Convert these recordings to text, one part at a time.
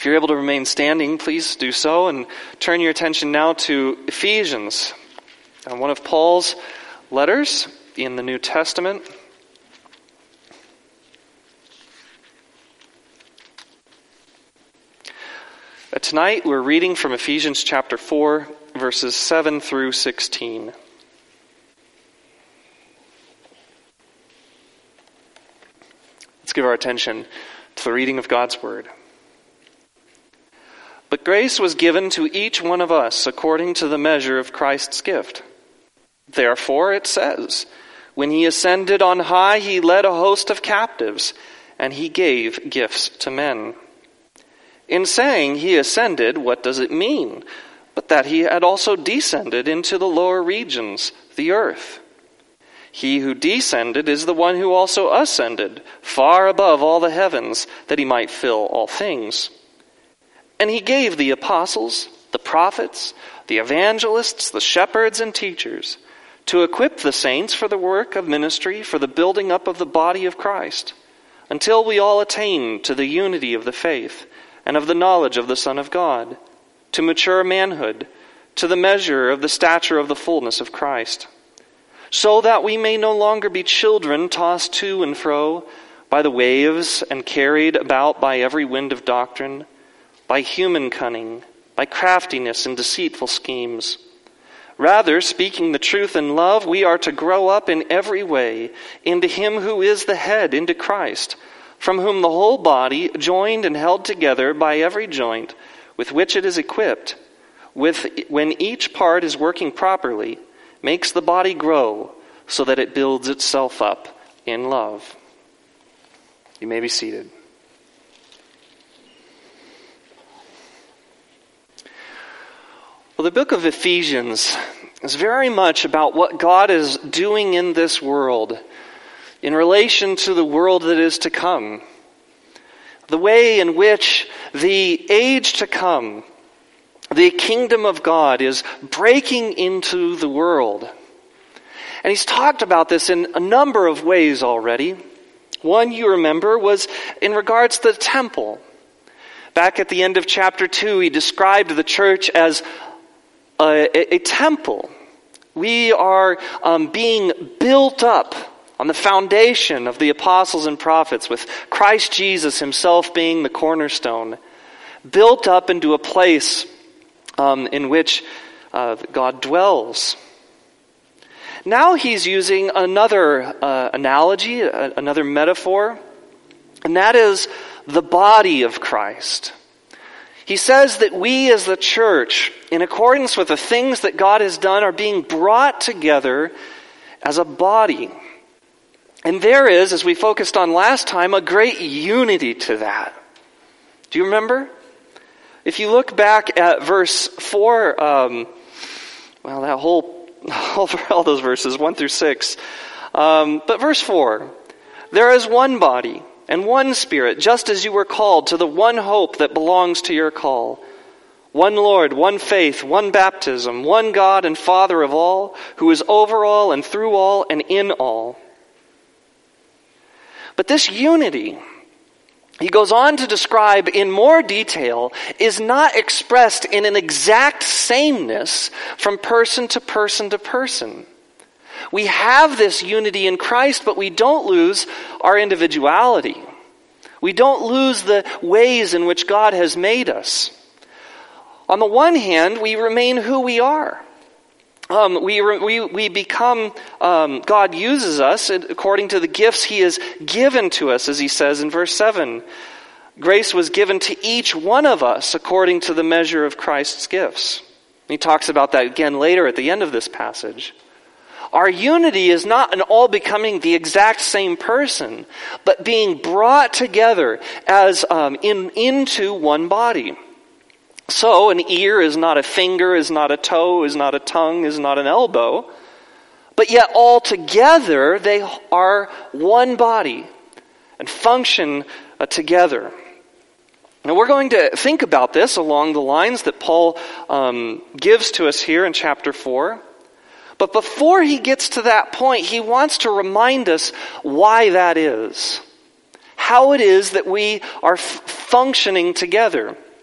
If you're able to remain standing, please do so, and turn your attention now to Ephesians, one of Paul's letters in the New Testament. Tonight we're reading from Ephesians chapter 4, verses 7 through 16. Let's give our attention to the reading of God's Word. But grace was given to each one of us according to the measure of Christ's gift. Therefore, it says, when he ascended on high, he led a host of captives, and he gave gifts to men. In saying he ascended, what does it mean? But that he had also descended into the lower regions, the earth. He who descended is the one who also ascended, far above all the heavens, that he might fill all things. And he gave the apostles, the prophets, the evangelists, the shepherds and teachers, to equip the saints for the work of ministry, for the building up of the body of Christ, until we all attain to the unity of the faith and of the knowledge of the Son of God, to mature manhood, to the measure of the stature of the fullness of Christ, so that we may no longer be children tossed to and fro by the waves and carried about by every wind of doctrine, by human cunning, by craftiness and deceitful schemes. Rather, speaking the truth in love, we are to grow up in every way into him who is the head, into Christ, from whom the whole body, joined and held together by every joint with which it is equipped, when each part is working properly, makes the body grow so that it builds itself up in love. You may be seated. Well, the book of Ephesians is very much about what God is doing in this world in relation to the world that is to come. The way in which the age to come, the kingdom of God, is breaking into the world. And he's talked about this in a number of ways already. One, you remember, was in regards to the temple. Back at the end of chapter 2, he described the church as a temple. We are being built up on the foundation of the apostles and prophets, with Christ Jesus himself being the cornerstone, built up into a place in which God dwells. Now he's using another analogy, another metaphor, and that is the body of Christ. He says that we as the church, in accordance with the things that God has done, are being brought together as a body. And there is, as we focused on last time, a great unity to that. Do you remember? If you look back at verse 4, all those verses, 1 through 6. But verse 4, there is one body and one Spirit, just as you were called to the one hope that belongs to your call. One Lord, one faith, one baptism, one God and Father of all, who is over all and through all and in all. But this unity, he goes on to describe in more detail, is not expressed in an exact sameness from person to person to person. We have this unity in Christ, but we don't lose our individuality. We don't lose the ways in which God has made us. On the one hand, we remain who we are. We become, God uses us according to the gifts he has given to us, as he says in verse 7. Grace was given to each one of us according to the measure of Christ's gifts. He talks about that again later at the end of this passage. Our unity is not in all becoming the exact same person, but being brought together as into one body. So an ear is not a finger, is not a toe, is not a tongue, is not an elbow, but yet all together they are one body and function together. Now we're going to think about this along the lines that Paul gives to us here in chapter 4. But before he gets to that point, he wants to remind us why that is. How it is that we are functioning together.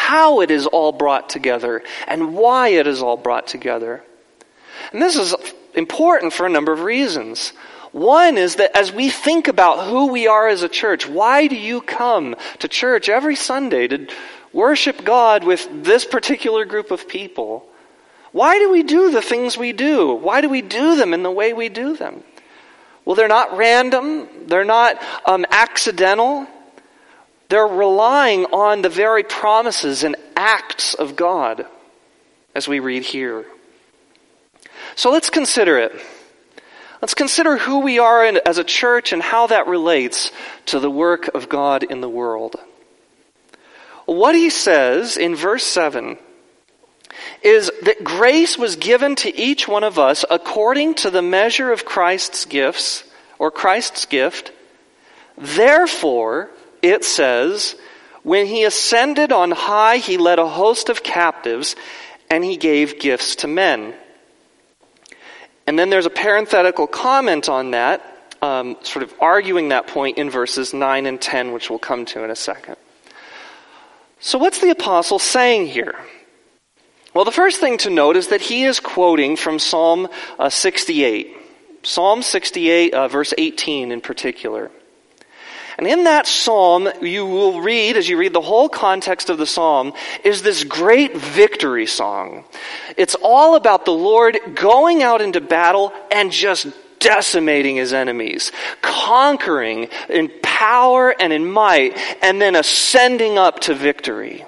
how it is all brought together and why it is all brought together. And this is important for a number of reasons. One is that as we think about who we are as a church, why do you come to church every Sunday to worship God with this particular group of people? Why do we do the things we do? Why do we do them in the way we do them? Well, they're not random. They're not accidental. They're relying on the very promises and acts of God, as we read here. So let's consider it. Let's consider who we are as a church and how that relates to the work of God in the world. What he says in verse 7 is that grace was given to each one of us according to the measure of Christ's gifts, or Christ's gift. Therefore, it says, when he ascended on high, he led a host of captives, and he gave gifts to men. And then there's a parenthetical comment on that, sort of arguing that point in verses 9 and 10, which we'll come to in a second. So what's the apostle saying here? Well, the first thing to note is that he is quoting from Psalm 68. Psalm 68, verse 18 in particular. And in that psalm, you will read, as you read the whole context of the psalm, is this great victory song. It's all about the Lord going out into battle and just decimating his enemies, conquering in power and in might, and then ascending up to victory.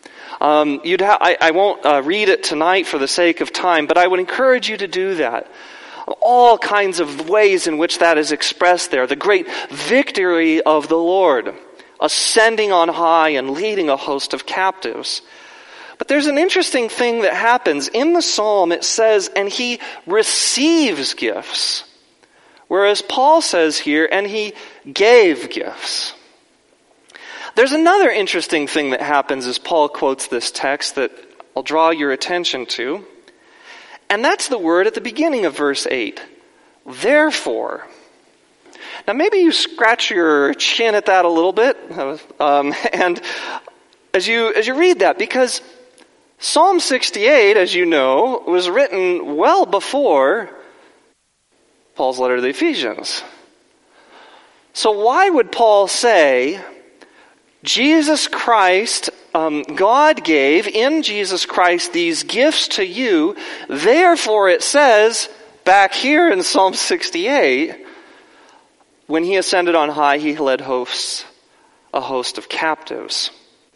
I won't read it tonight for the sake of time, but I would encourage you to do that. All kinds of ways in which that is expressed there. The great victory of the Lord, ascending on high and leading a host of captives. But there's an interesting thing that happens. In the psalm it says, and he receives gifts. Whereas Paul says here, and he gave gifts. There's another interesting thing that happens as Paul quotes this text that I'll draw your attention to. And that's the word at the beginning of verse 8. Therefore. Now maybe you scratch your chin at that a little bit. And as you read that, because Psalm 68, as you know, was written well before Paul's letter to the Ephesians. So why would Paul say, Jesus Christ, God gave in Jesus Christ these gifts to you, therefore it says, back here in Psalm 68, when he ascended on high, he led a host of captives.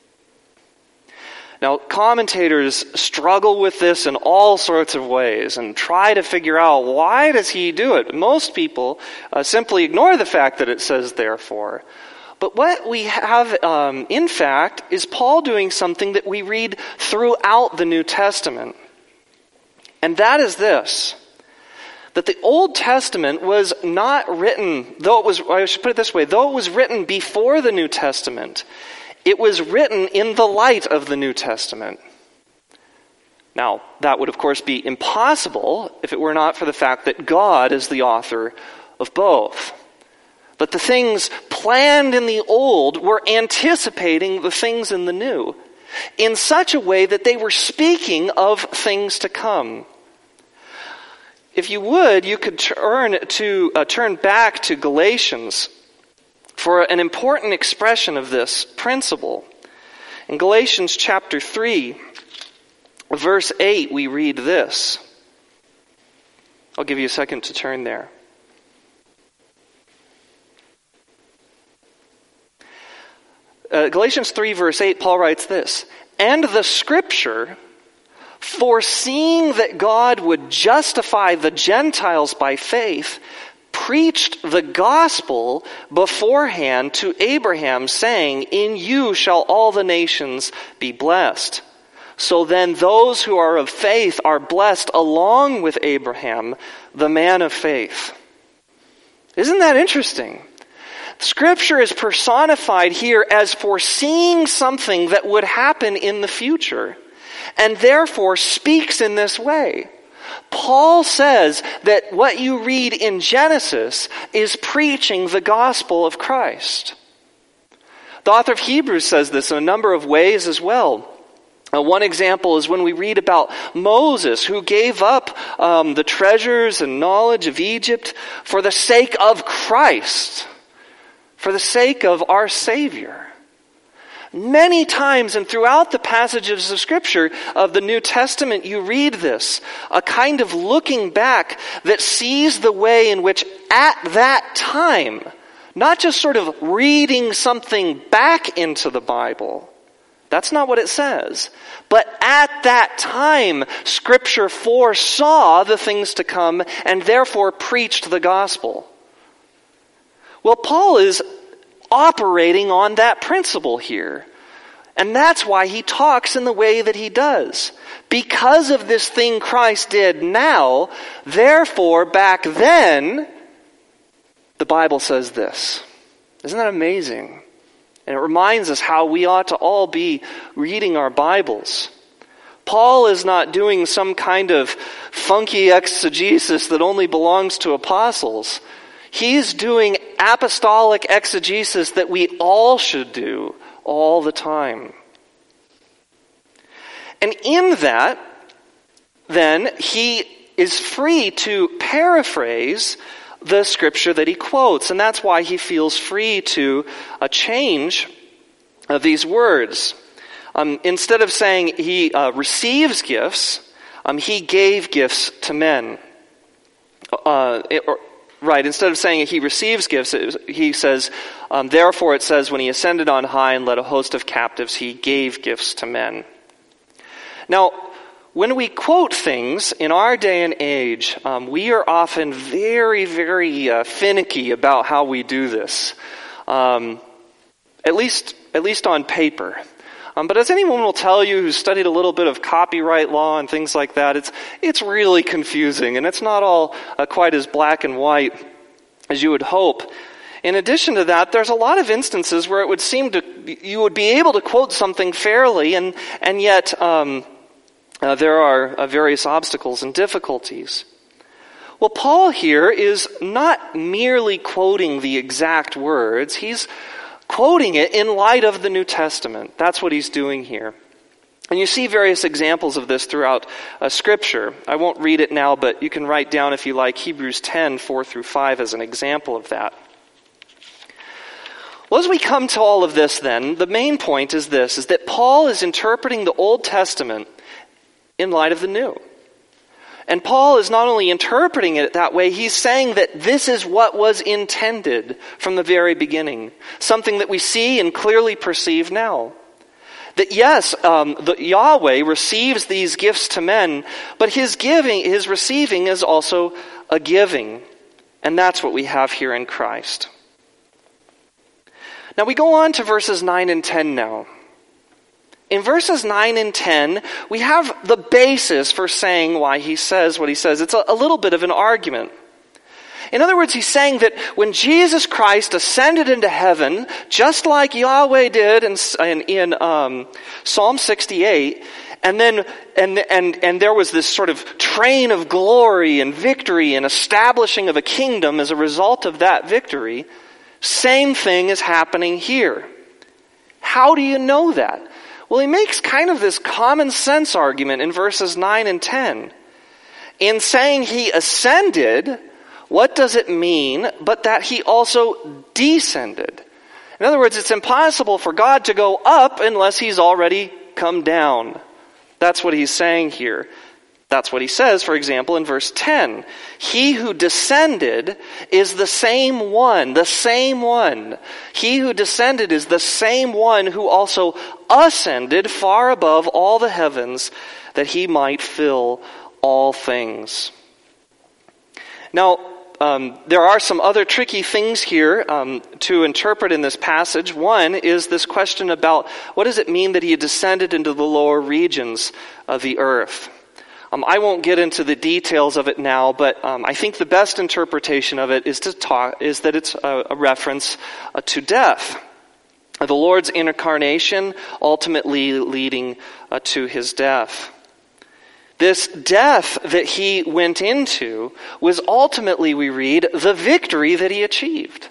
Now, commentators struggle with this in all sorts of ways and try to figure out, why does he do it? Most people simply ignore the fact that it says therefore. But what we have, in fact, is Paul doing something that we read throughout the New Testament. And that is this, that the Old Testament was not written, though it was written before the New Testament, it was written in the light of the New Testament. Now, that would of course be impossible if it were not for the fact that God is the author of both. But the things planned in the old were anticipating the things in the new, in such a way that they were speaking of things to come. If you would, you could turn back to Galatians for an important expression of this principle. In Galatians chapter 3, verse 8, we read this. I'll give you a second to turn there. Galatians 3 verse 8, Paul writes this, and the scripture, foreseeing that God would justify the Gentiles by faith, preached the gospel beforehand to Abraham, saying, in you shall all the nations be blessed. So then those who are of faith are blessed along with Abraham, the man of faith. Isn't that interesting? Scripture is personified here as foreseeing something that would happen in the future, and therefore speaks in this way. Paul says that what you read in Genesis is preaching the gospel of Christ. The author of Hebrews says this in a number of ways as well. One example is when we read about Moses, who gave up the treasures and knowledge of Egypt for the sake of Christ, for the sake of our Savior. Many times and throughout the passages of Scripture of the New Testament, you read this, a kind of looking back that sees the way in which at that time, not just sort of reading something back into the Bible, that's not what it says. But at that time, Scripture foresaw the things to come and therefore preached the gospel. Well, Paul is operating on that principle here. And that's why he talks in the way that he does. Because of this thing Christ did now, therefore back then, the Bible says this. Isn't that amazing? And it reminds us how we ought to all be reading our Bibles. Paul is not doing some kind of funky exegesis that only belongs to apostles. He's doing apostolic exegesis that we all should do all the time. And in that, then, he is free to paraphrase the scripture that he quotes, and that's why he feels free to change these words. Instead of saying he receives gifts, he gave gifts to men. Instead of saying he receives gifts, he says, therefore it says, when he ascended on high and led a host of captives, he gave gifts to men. Now, when we quote things in our day and age, we are often very, very finicky about how we do this, at least on paper. But as anyone will tell you who's studied a little bit of copyright law and things like that, it's really confusing, and it's not all quite as black and white as you would hope. In addition to that, there's a lot of instances where it would seem you would be able to quote something fairly, and yet there are various obstacles and difficulties. Well, Paul here is not merely quoting the exact words, he's quoting it in light of the New Testament. That's what he's doing here. And you see various examples of this throughout Scripture. I won't read it now, but you can write down, if you like, Hebrews 10, 4 through 5 as an example of that. Well, as we come to all of this then, the main point is this, is that Paul is interpreting the Old Testament in light of the New. And Paul is not only interpreting it that way, he's saying that this is what was intended from the very beginning. Something that we see and clearly perceive now. That yes, Yahweh receives these gifts to men, but his receiving is also a giving. And that's what we have here in Christ. Now we go on to verses 9 and 10 now. In verses 9 and 10, we have the basis for saying why he says what he says. It's a little bit of an argument. In other words, he's saying that when Jesus Christ ascended into heaven, just like Yahweh did in Psalm 68, and there was this sort of train of glory and victory and establishing of a kingdom as a result of that victory, same thing is happening here. How do you know that? Well, he makes kind of this common sense argument in verses 9 and 10. In saying he ascended, what does it mean but that he also descended? In other words, it's impossible for God to go up unless he's already come down. That's what he's saying here. That's what he says, for example, in verse 10. He who descended is the same one. He who descended is the same one who also ascended far above all the heavens that he might fill all things. Now, there are some other tricky things here to interpret in this passage. One is this question about what does it mean that he descended into the lower regions of the earth? I won't get into the details of it now, but I think the best interpretation of it is that it's a reference to death. The Lord's incarnation ultimately leading to his death. This death that he went into was ultimately, we read, the victory that he achieved.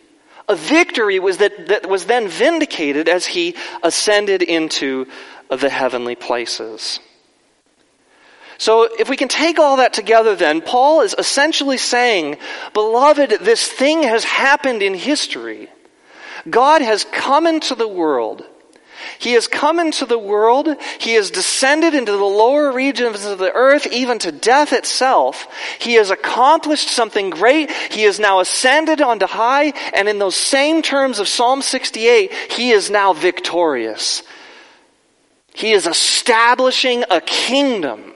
A victory that was then vindicated as he ascended into the heavenly places. So if we can take all that together then, Paul is essentially saying, beloved, this thing has happened in history. God has come into the world. He has come into the world. He has descended into the lower regions of the earth, even to death itself. He has accomplished something great. He has now ascended onto high. And in those same terms of Psalm 68, he is now victorious. He is establishing a kingdom.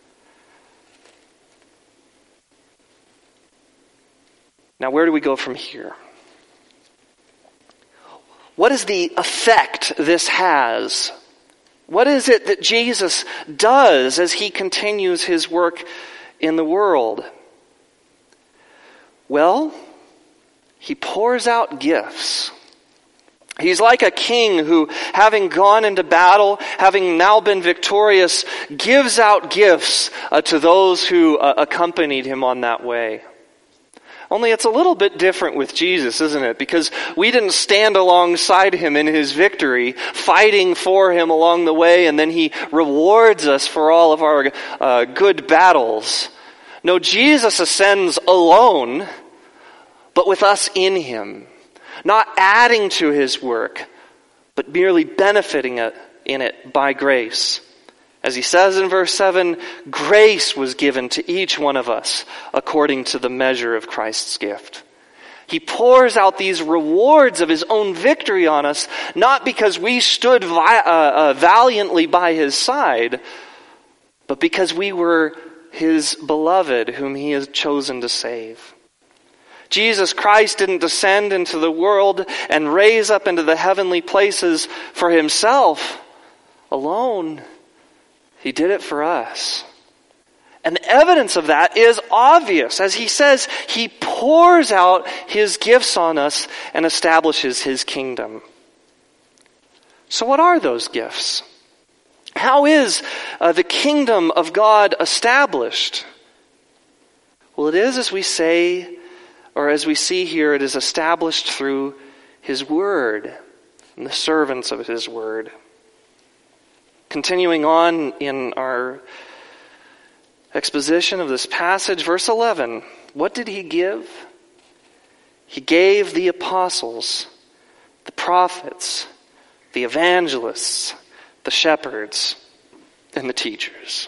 Now, where do we go from here? What is the effect this has? What is it that Jesus does as he continues his work in the world? Well, he pours out gifts. He's like a king who, having gone into battle, having now been victorious, gives out gifts to those who accompanied him on that way. Only it's a little bit different with Jesus, isn't it? Because we didn't stand alongside him in his victory, fighting for him along the way, and then he rewards us for all of our good battles. No, Jesus ascends alone, but with us in him. Not adding to his work, but merely benefiting in it by grace. As he says in verse 7, grace was given to each one of us according to the measure of Christ's gift. He pours out these rewards of his own victory on us, not because we stood valiantly by his side, but because we were his beloved whom he has chosen to save. Jesus Christ didn't descend into the world and raise up into the heavenly places for himself alone. He did it for us. And the evidence of that is obvious. As he says, he pours out his gifts on us and establishes his kingdom. So what are those gifts? How is the kingdom of God established? Well, it is, as we say, or as we see here, it is established through his word and the servants of his word. Continuing on in our exposition of this passage, verse 11, what did he give? He gave the apostles, the prophets, the evangelists, the shepherds, and the teachers.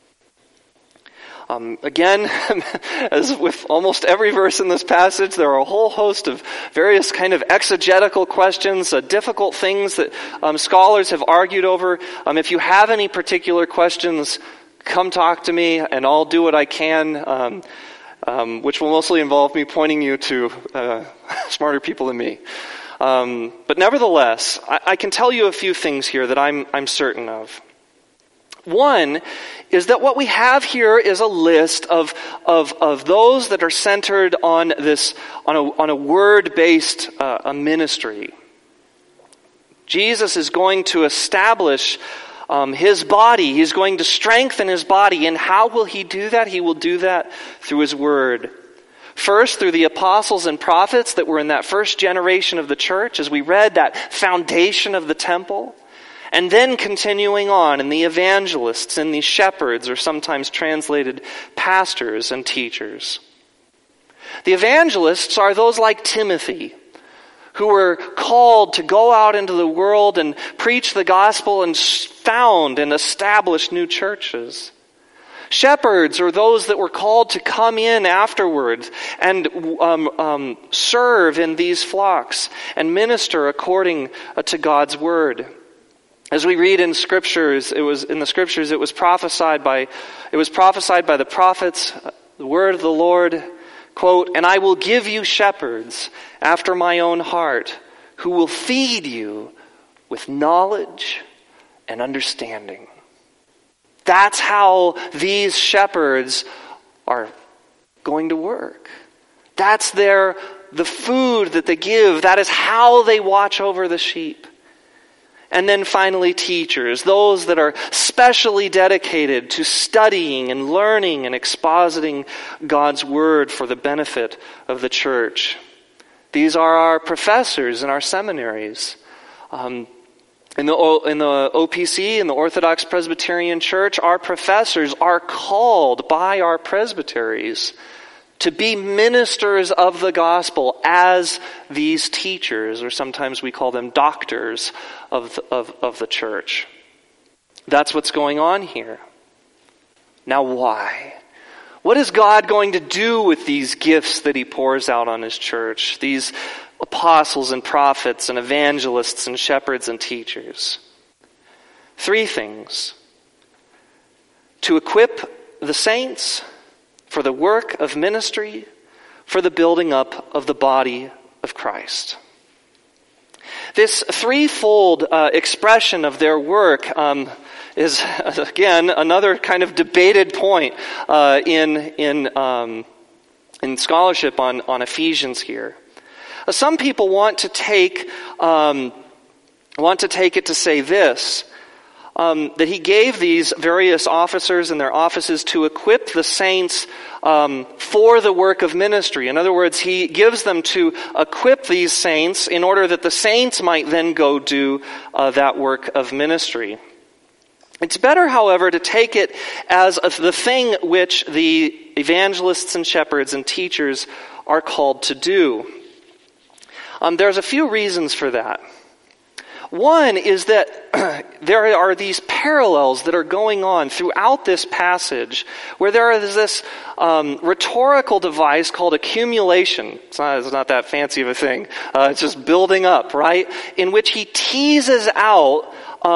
Again, as with almost every verse in this passage, there are a whole host of various kind of exegetical questions, difficult things that scholars have argued over. If you have any particular questions, come talk to me and I'll do what I can, which will mostly involve me pointing you to smarter people than me. But nevertheless, I can tell you a few things here that I'm certain of. One is that what we have here is a list of those that are centered on a word-based ministry. Jesus is going to establish his body. He's going to strengthen his body. And how will he do that? He will do that through his word. First, through the apostles and prophets that were in that first generation of the church, as we read that foundation of the temple. And then continuing on in the evangelists and the shepherds, or sometimes translated pastors and teachers. The evangelists are those like Timothy, who were called to go out into the world and preach the gospel and found and establish new churches. Shepherds are those that were called to come in afterwards and serve in these flocks and minister according to God's word. As we read in scriptures, it was prophesied by the prophets, the word of the Lord, quote, "And I will give you shepherds after my own heart, who will feed you with knowledge and understanding." That's how these shepherds are going to work. That's the food that they give. That is how they watch over the sheep. And then finally, teachers, those that are specially dedicated to studying and learning and expositing God's word for the benefit of the church. These are our professors in our seminaries. In the OPC, in the Orthodox Presbyterian Church, our professors are called by our presbyteries to be ministers of the gospel as these teachers, or sometimes we call them doctors of the church. That's what's going on here. Now why? What is God going to do with these gifts that he pours out on his church? These apostles and prophets and evangelists and shepherds and teachers. 3 things. To equip the saints for the work of ministry, for the building up of the body of Christ. This threefold expression of their work is, again, another kind of debated point in scholarship on Ephesians here. Some people want to take it to say this, that he gave these various officers and their offices to equip the saints for the work of ministry. In other words, he gives them to equip these saints in order that the saints might then go do that work of ministry. It's better, however, to take it as the thing which the evangelists and shepherds and teachers are called to do. There's a few reasons for that. One is that there are these parallels that are going on throughout this passage where there is this rhetorical device called accumulation. It's not that fancy of a thing. It's just building up, right? In which he teases out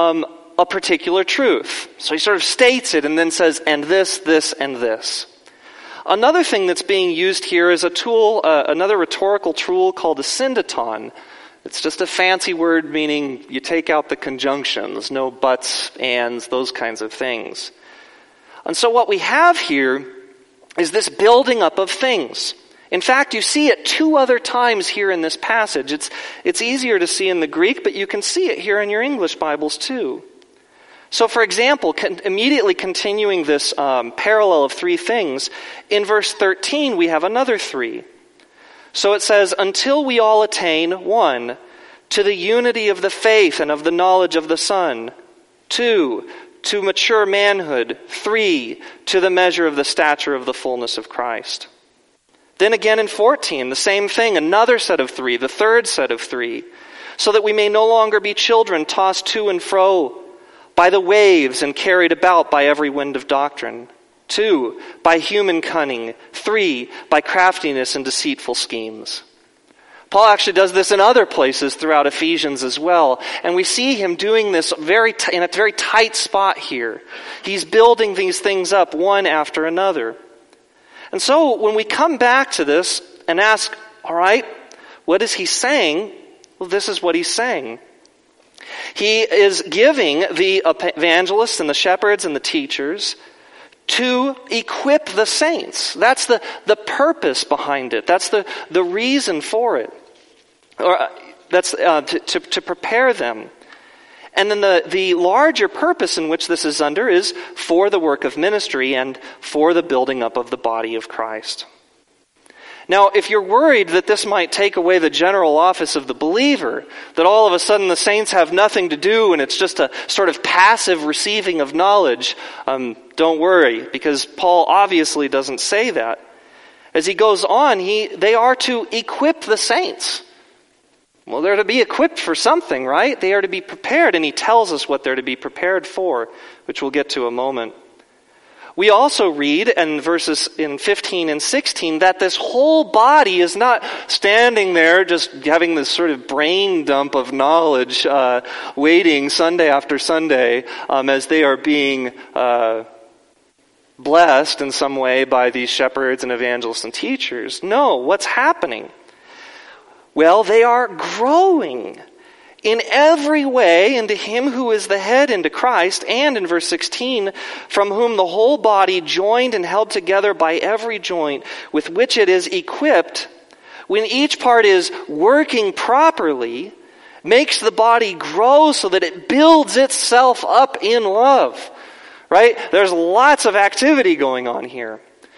a particular truth. So he sort of states it and then says, and this, this, and this. Another thing that's being used here is a tool, another rhetorical tool called a syndeton. It's just a fancy word meaning you take out the conjunctions, no buts, ands, those kinds of things. And so what we have here is this building up of things. In fact, you see it 2 other times here in this passage. It's easier to see in the Greek, but you can see it here in your English Bibles too. So, for example, immediately continuing this parallel of 3 things, in verse 13 we have another 3. So it says, until we all attain 1, to the unity of the faith and of the knowledge of the Son. 2, to mature manhood. 3, to the measure of the stature of the fullness of Christ. Then again in 14, the same thing, another set of 3, the third set of 3. So that we may no longer be children tossed to and fro by the waves and carried about by every wind of doctrine. 2, by human cunning. 3, by craftiness and deceitful schemes. Paul actually does this in other places throughout Ephesians as well. And we see him doing this in a very tight spot here. He's building these things up one after another. And so when we come back to this and ask, all right, what is he saying? Well, this is what he's saying. He is giving the evangelists and the shepherds and the teachers to equip the saints. That's the purpose behind it. That's the reason for it. Or that's to prepare them. And then the larger purpose in which this is under is for the work of ministry and for the building up of the body of Christ. Now, if you're worried that this might take away the general office of the believer, that all of a sudden the saints have nothing to do and it's just a sort of passive receiving of knowledge, don't worry, because Paul obviously doesn't say that. As he goes on, they are to equip the saints. Well, they're to be equipped for something, right? They are to be prepared, and he tells us what they're to be prepared for, which we'll get to a moment. We also read in verses in 15 and 16 that this whole body is not standing there just having this sort of brain dump of knowledge waiting Sunday after Sunday as they are being blessed in some way by these shepherds and evangelists and teachers. No, what's happening? Well, they are growing in every way into him who is the head, into Christ, and in verse 16, from whom the whole body, joined and held together by every joint with which it is equipped, when each part is working properly, makes the body grow so that it builds itself up in love. Right? There's lots of activity going on here.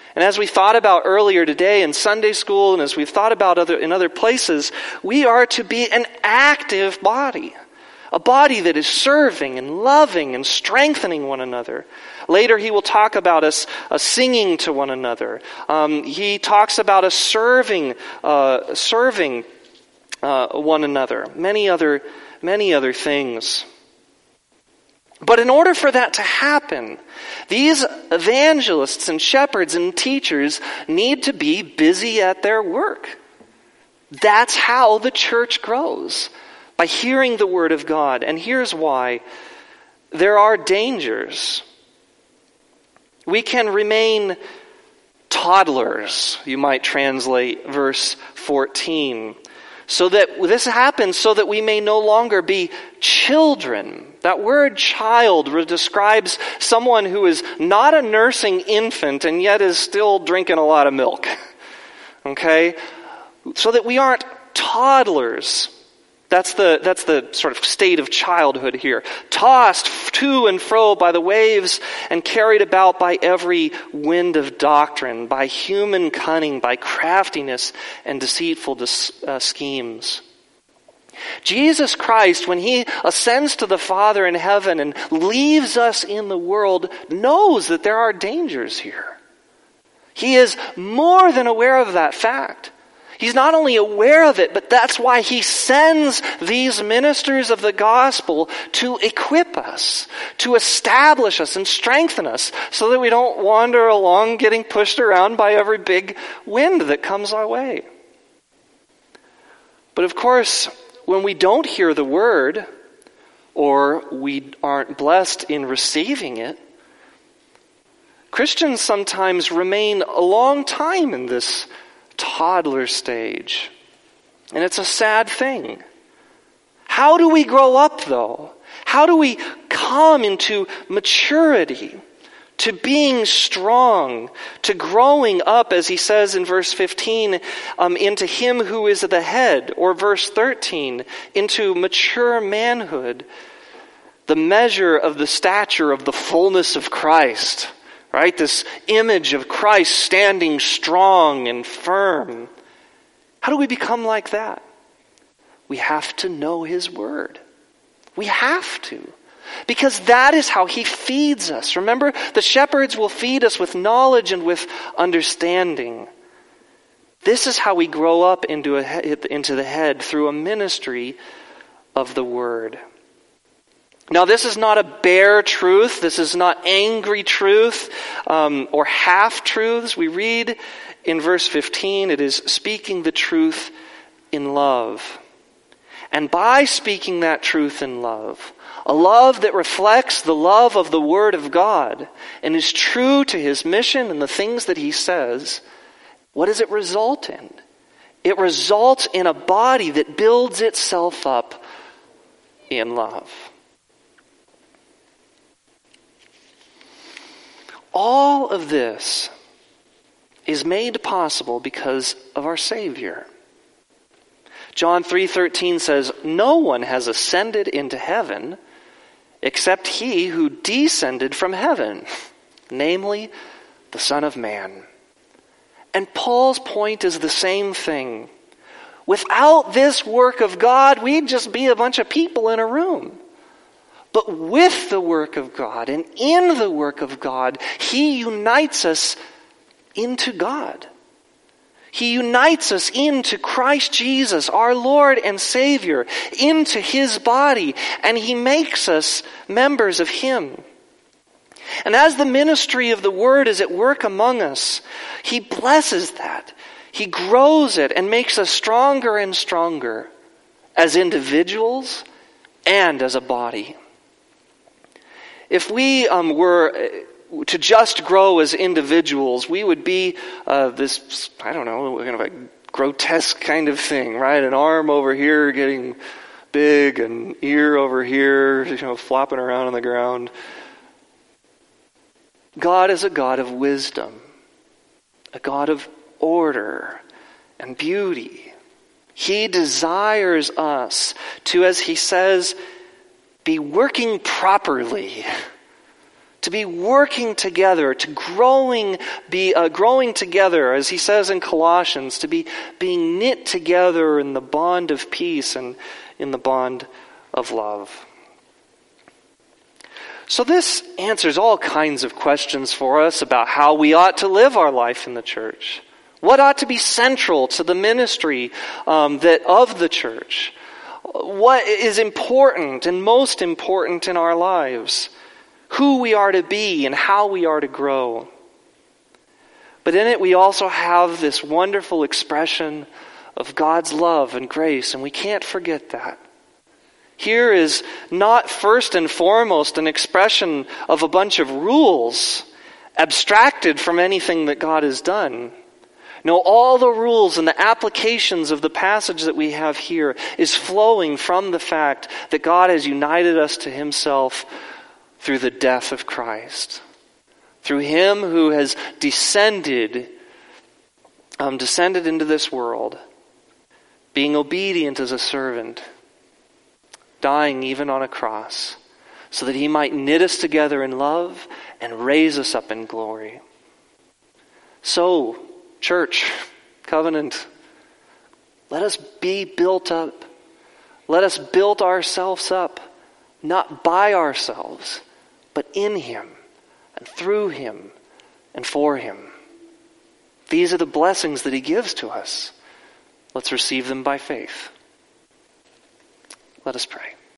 And as we thought about earlier today in Sunday school, and as we've thought about in other places, we are to be an active body. A body that is serving and loving and strengthening one another. Later he will talk about us singing to one another. He talks about us serving one another. Many other things. But in order for that to happen, these evangelists and shepherds and teachers need to be busy at their work. That's how the church grows, by hearing the word of God. And here's why. There are dangers. We can remain toddlers, you might translate verse 14. So that this happens so that we may no longer be children. That word child describes someone who is not a nursing infant and yet is still drinking a lot of milk. Okay? So that we aren't toddlers. That's the sort of state of childhood here. Tossed to and fro by the waves and carried about by every wind of doctrine, by human cunning, by craftiness and deceitful schemes. Jesus Christ, when he ascends to the Father in heaven and leaves us in the world, knows that there are dangers here. He is more than aware of that fact. He's not only aware of it, but that's why he sends these ministers of the gospel to equip us, to establish us and strengthen us so that we don't wander along getting pushed around by every big wind that comes our way. But of course, when we don't hear the word, or we aren't blessed in receiving it, Christians sometimes remain a long time in this toddler stage. And it's a sad thing. How do we grow up, though? How do we come into maturity, to being strong, to growing up, as he says in verse 15, into him who is the head, or verse 13, into mature manhood, the measure of the stature of the fullness of Christ? Right? This image of Christ standing strong and firm. How do we become like that? We have to know his word. We have to. Because that is how he feeds us. Remember, the shepherds will feed us with knowledge and with understanding. This is how we grow up into the head, through a ministry of the word. Now, this is not a bare truth. This is not angry truth or half-truths. We read in verse 15, it is speaking the truth in love. And by speaking that truth in love, a love that reflects the love of the Word of God and is true to his mission and the things that he says, what does it result in? It results in a body that builds itself up in love. All of this is made possible because of our Savior. John 3:13 says, "No one has ascended into heaven except he who descended from heaven, namely the Son of Man." And Paul's point is the same thing. Without this work of God, we'd just be a bunch of people in a room. But with the work of God and in the work of God, he unites us into God. He unites us into Christ Jesus, our Lord and Savior, into his body, and he makes us members of him. And as the ministry of the word is at work among us, he blesses that. He grows it and makes us stronger and stronger as individuals and as a body. If we were to just grow as individuals, we would be this, I don't know, kind of a grotesque kind of thing, right? An arm over here getting big, an ear over here, flopping around on the ground. God is a God of wisdom, a God of order and beauty. He desires us to, as he says, be working properly to be working together, to growing together, as he says in Colossians, to be being knit together in the bond of peace and in the bond of love. So this answers all kinds of questions for us about how we ought to live our life in the church. What ought to be central to the ministry of the church? What is important and most important in our lives? Who we are to be and how we are to grow. But in it we also have this wonderful expression of God's love and grace, and we can't forget that. Here is not first and foremost an expression of a bunch of rules abstracted from anything that God has done. No, all the rules and the applications of the passage that we have here is flowing from the fact that God has united us to himself through the death of Christ. Through him who has descended into this world, being obedient as a servant, dying even on a cross, so that he might knit us together in love and raise us up in glory. So, church, covenant, let us be built up. Let us build ourselves up, not by ourselves, but in him, and through him, and for him. These are the blessings that he gives to us. Let's receive them by faith. Let us pray.